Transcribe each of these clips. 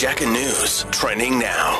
Jacka News. Trending now.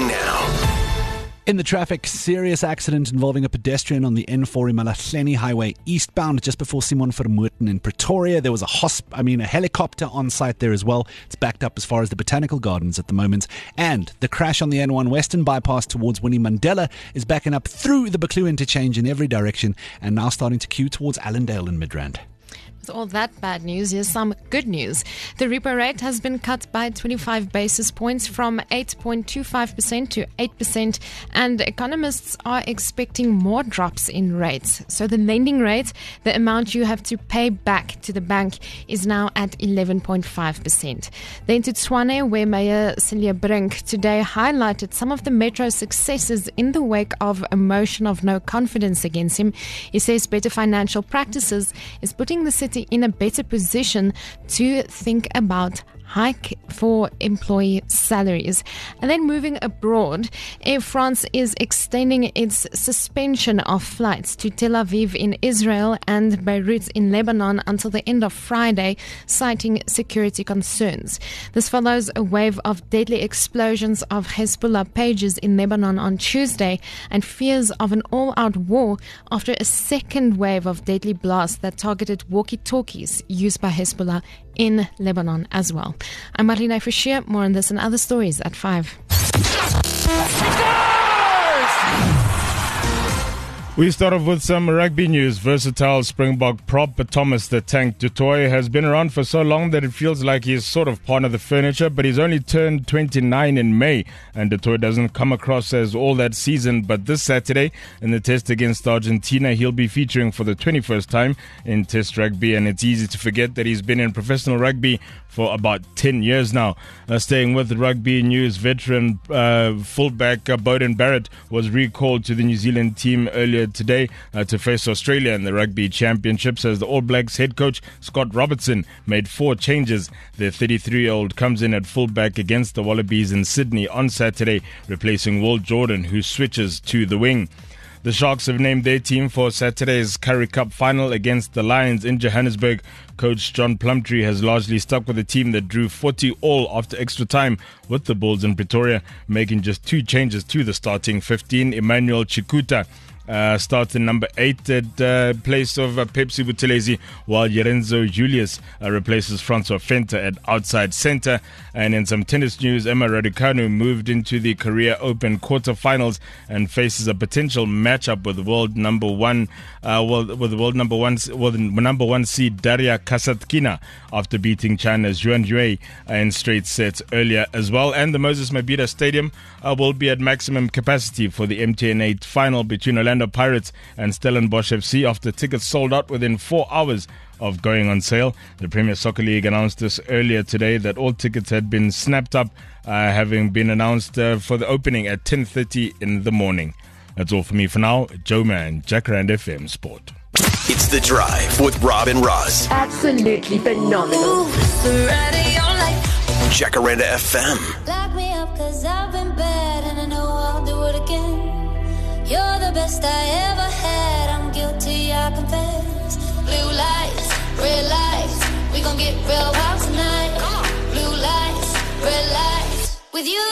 In the traffic, serious accident involving a pedestrian on the N4 Imalahleni Highway eastbound just before Simon Vermoeten in Pretoria. There was a helicopter on site there as well. It's backed up as far as the Botanical Gardens at the moment. And the crash on the N1 Western bypass towards Winnie Mandela is backing up through the Buccleuch interchange in every direction and now starting to queue towards Allendale and Midrand. With all that bad news, here's some good news. The repo rate has been cut by 25 basis points from 8.25% to 8%, and economists are expecting more drops in rates. So the lending rate, the amount you have to pay back to the bank, is now at 11.5%. Then to Tshwane, where Mayor Celia Brink today highlighted some of the Metro's successes in the wake of a motion of no confidence against him. He says better financial practices is putting the city in a better position to think about hike for employee salaries. And then moving abroad, Air France is extending its suspension of flights to Tel Aviv in Israel and Beirut in Lebanon until the end of Friday, citing security concerns. This follows a wave of deadly explosions of Hezbollah pages in Lebanon on Tuesday and fears of an all-out war after a second wave of deadly blasts that targeted walkie-talkies used by Hezbollah in Lebanon as well. I'm Marlene Fischer. More on this and other stories at 5. We start off with some rugby news. Versatile Springbok prop Thomas the Tank du Toit has been around for so long that it feels like he's sort of part of the furniture, but he's only turned 29 in May, and du Toit doesn't come across as all that seasoned. But this Saturday, in the test against Argentina, he'll be featuring for the 21st time in Test rugby, and it's easy to forget that he's been in professional rugby for about 10 years now. Staying with rugby news, veteran fullback Beauden Barrett was recalled to the New Zealand team earlier today to face Australia in the Rugby Championships as the All Blacks head coach Scott Robertson made 4 changes. The 33-year-old comes in at fullback against the Wallabies in Sydney on Saturday, replacing Will Jordan, who switches to the wing. The Sharks have named their team for Saturday's Currie Cup final against the Lions in Johannesburg. Coach John Plumtree has largely stuck with a team that drew 40 all after extra time with the Bulls in Pretoria, making just 2 changes to the starting 15. Emmanuel Chikuta starts in number 8 at place of Pepsi Buthelezi, while Lorenzo Julius replaces Francois Venter at outside centre. And in some tennis news, Emma Raducanu moved into the Korea Open quarterfinals and faces a potential matchup with the number one seed Daria Kasatkina after beating China's Yuan Yue in straight sets earlier as well. And the Moses Mabhida Stadium will be at maximum capacity for the MTN 8 final between Orlando Pirates and Stellenbosch FC after tickets sold out within 4 hours of going on sale. The Premier Soccer League announced this earlier today that all tickets had been snapped up, having been announced for the opening at 10:30 in the morning. That's all for me for now. Joe Man, Jacaranda FM Sport. It's The Drive with Rob and Roz. Absolutely phenomenal. Jacaranda FM. Lock me up 'cause I've been bad and I know I'll do it again. You're the best I ever had. I'm guilty, I confess. Blue lights, red lights. We gon' get real wild tonight. Blue lights, red lights. With you.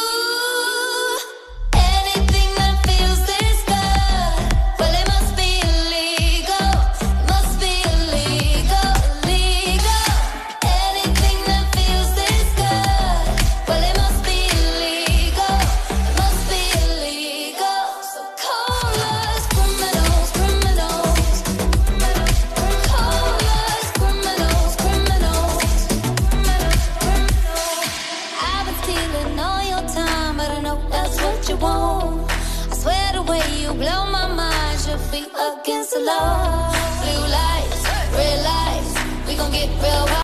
Anything that feels this good, well, it must be illegal. Must be illegal, illegal. Anything that feels this good, well, it must be illegal. It must be illegal. So call us criminals, criminals. Call us criminals, criminals. I've been stealing all your time, but I know that's what you want. I swear the way you blow my mind should be against the law. Blue lights, red lights, we gon' get real wild.